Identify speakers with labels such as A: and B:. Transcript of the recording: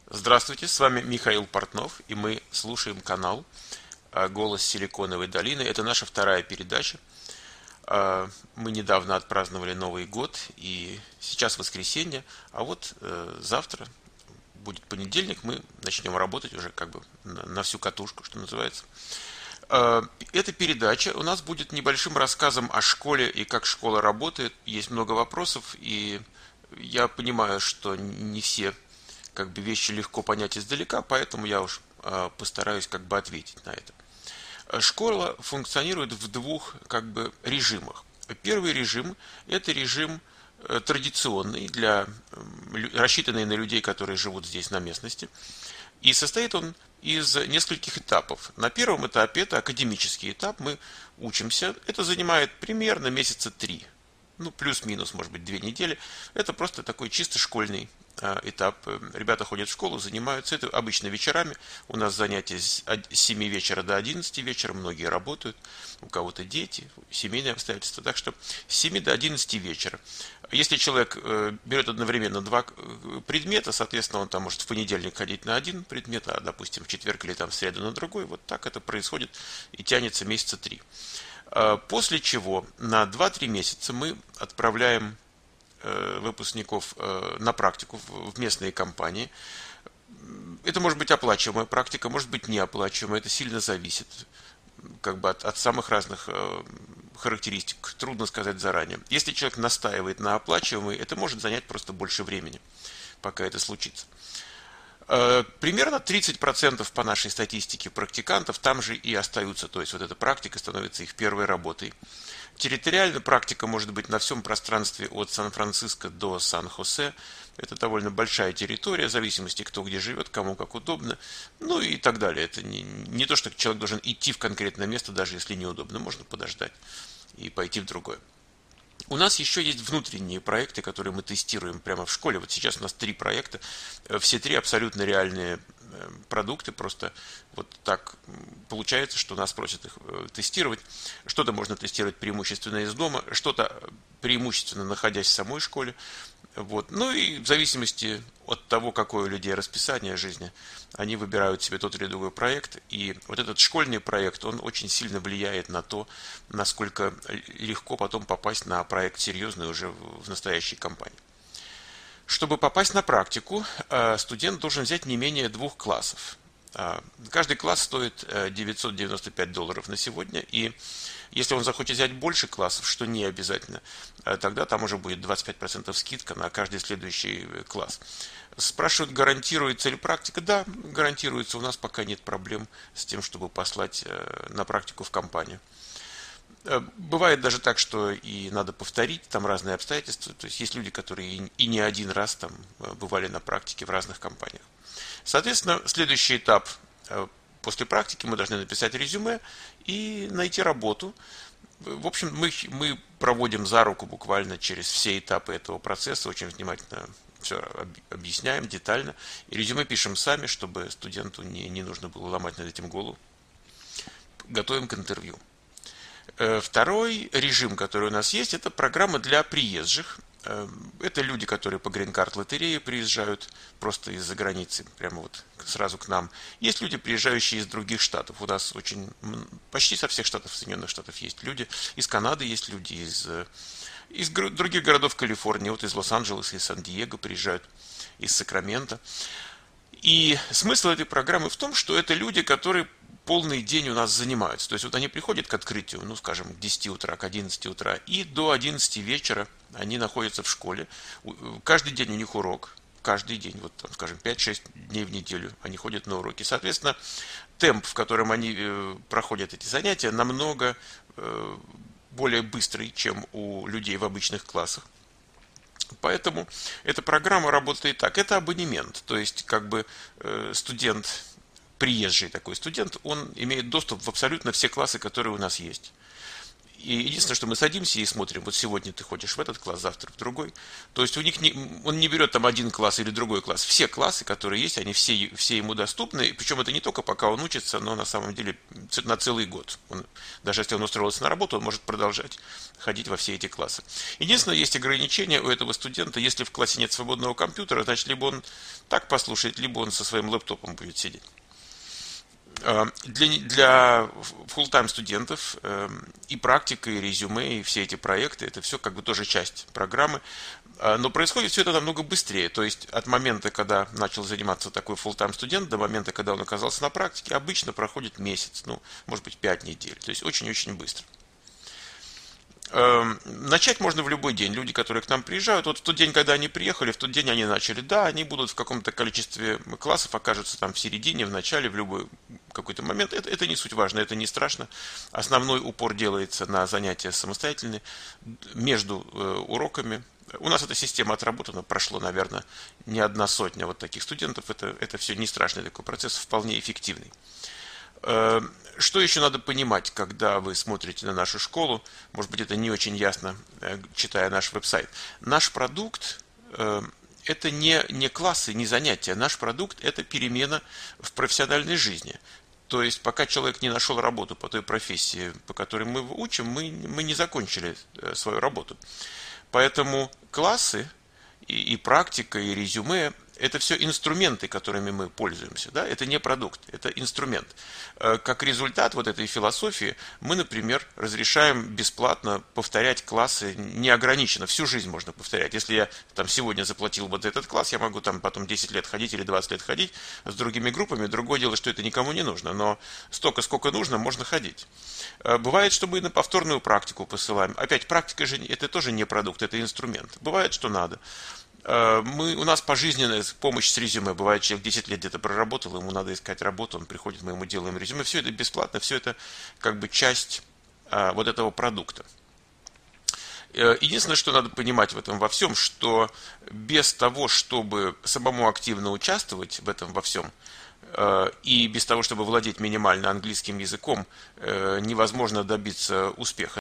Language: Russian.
A: Здравствуйте, с вами Михаил Портнов, и мы слушаем канал «Голос Силиконовой долины». Это наша вторая передача. Мы недавно отпраздновали Новый год, и сейчас воскресенье, а вот завтра будет понедельник, мы начнем работать уже как бы на всю катушку, что называется. Эта передача у нас будет небольшим рассказом о школе и как школа работает. Есть много вопросов, и я понимаю, что не все как бы вещи легко понять издалека, поэтому я уж постараюсь как бы ответить на это. Школа функционирует в двух как бы режимах. Первый режим – это режим традиционный, рассчитанный на людей, которые живут здесь на местности. И состоит он из нескольких этапов. На первом этапе, это академический этап, мы учимся. Это занимает примерно месяца 3. Ну, плюс-минус, может быть, 2 недели. Это просто такой чисто школьный этап. Ребята ходят в школу, занимаются. Это обычно вечерами. У нас занятия с 7 вечера до 11 вечера. Многие работают. У кого-то дети, семейные обстоятельства. Так что с 7 до 11 вечера. Если человек берет одновременно два предмета, соответственно, он там может в понедельник ходить на один предмет, а, допустим, в четверг или там в среду на другой. Вот так это происходит и тянется месяца 3. После чего на 2-3 месяца мы отправляем выпускников на практику в местные компании. Это может быть оплачиваемая практика, может быть неоплачиваемая. Это сильно зависит как бы от самых разных характеристик. Трудно сказать заранее. Если человек настаивает на оплачиваемой, это может занять просто больше времени, пока это случится. Примерно 30% по нашей статистике практикантов там же и остаются. То есть вот эта практика становится их первой работой. Территориально практика может быть на всем пространстве от Сан-Франциско до Сан-Хосе. Это довольно большая территория, в зависимости, кто где живет, кому как удобно, ну и так далее. Это не то, что человек должен идти в конкретное место, даже если неудобно. Можно подождать и пойти в другое. У нас еще есть внутренние проекты, которые мы тестируем прямо в школе. Вот сейчас у нас 3 проекта. Все 3 абсолютно реальные продукты. Просто вот так получается, что нас просят их тестировать. Что-то можно тестировать преимущественно из дома, что-то преимущественно находясь в самой школе. Вот. Ну и в зависимости от того, какое у людей расписание жизни, они выбирают себе тот или другой проект. И вот этот школьный проект, он очень сильно влияет на то, насколько легко потом попасть на проект серьезный уже в настоящей компании. Чтобы попасть на практику, студент должен взять не менее 2 классов. Каждый класс стоит $995 на сегодня, и если он захочет взять больше классов, что не обязательно, тогда там уже будет 25% скидка на каждый следующий класс. Спрашивают, гарантируется ли практика? Да, гарантируется. У нас пока нет проблем с тем, чтобы послать на практику в компанию. Бывает даже так, что и надо повторить, там разные обстоятельства. То есть есть люди, которые и не один раз там бывали на практике в разных компаниях. Соответственно, следующий этап после практики мы должны написать резюме и найти работу. В общем, мы проводим за руку буквально через все этапы этого процесса, очень внимательно все объясняем детально. И резюме пишем сами, чтобы студенту не нужно было ломать над этим голову. Готовим к интервью. Второй режим, который у нас есть, это программа для приезжих. Это люди, которые по грин-карт лотереи приезжают просто из-за границы, прямо вот сразу к нам. Есть люди, приезжающие из других штатов. У нас почти со всех штатов Соединенных Штатов есть люди. Из Канады есть люди, из других городов Калифорнии, вот из Лос-Анджелеса, из Сан-Диего приезжают, из Сакрамента. И смысл этой программы в том, что это люди, которые полный день у нас занимаются. То есть вот они приходят к открытию, ну, скажем, к 10 утра, к 11 утра, и до 11 вечера они находятся в школе. Каждый день у них урок. Каждый день, вот там, скажем, 5-6 дней в неделю они ходят на уроки. Соответственно, темп, в котором они проходят эти занятия, намного более быстрый, чем у людей в обычных классах. Поэтому эта программа работает так. Это абонемент. То есть, как бы студент, приезжий такой студент, он имеет доступ в абсолютно все классы, которые у нас есть. И единственное, что мы садимся и смотрим, вот сегодня ты ходишь в этот класс, завтра в другой. То есть у них он не берет там один класс или другой класс. Все классы, которые есть, они все ему доступны. Причем это не только пока он учится, но на самом деле на целый год. Даже если он устроился на работу, он может продолжать ходить во все эти классы. Единственное, есть ограничение у этого студента. Если в классе нет свободного компьютера, значит, либо он так послушает, либо он со своим лэптопом будет сидеть. Для full-time студентов и практика, и резюме, и все эти проекты, это все как бы тоже часть программы. Но происходит все это намного быстрее. То есть от момента, когда начал заниматься такой full-time студент, до момента, когда он оказался на практике, обычно проходит месяц, ну, может быть, 5 недель. То есть очень-очень быстро. Начать можно в любой день. Люди, которые к нам приезжают, вот в тот день, когда они приехали, в тот день они начали. Да, они будут в каком-то количестве классов, окажутся там в середине, в начале, в любой какой-то момент. Это не суть важно, это не страшно. Основной упор делается на занятия самостоятельные между уроками. У нас эта система отработана, прошло, наверное, не одна сотня вот таких студентов. Это все не страшный такой процесс, вполне эффективный. Что еще надо понимать, когда вы смотрите на нашу школу? Может быть, это не очень ясно, читая наш веб-сайт. Наш продукт – это не классы, не занятия. Наш продукт – это перемена в профессиональной жизни. То есть, пока человек не нашел работу по той профессии, по которой мы его учим, мы не закончили свою работу. Поэтому классы и практика, и резюме – это все инструменты, которыми мы пользуемся. Да? Это не продукт, это инструмент. Как результат вот этой философии мы, например, разрешаем бесплатно повторять классы неограниченно. Всю жизнь можно повторять. Если я там сегодня заплатил вот этот класс, я могу там потом 10 лет ходить или 20 лет ходить с другими группами. Другое дело, что это никому не нужно, но столько, сколько нужно, можно ходить. Бывает, что мы на повторную практику посылаем. Опять, практика же это тоже не продукт, это инструмент. Бывает, что надо. У нас пожизненная помощь с резюме. Бывает, человек 10 лет где-то проработал, ему надо искать работу, он приходит, мы ему делаем резюме. Все это бесплатно, все это как бы часть вот этого продукта. Единственное, что надо понимать в этом во всем, что без того, чтобы самому активно участвовать в этом во всем, и без того, чтобы владеть минимально английским языком, невозможно добиться успеха.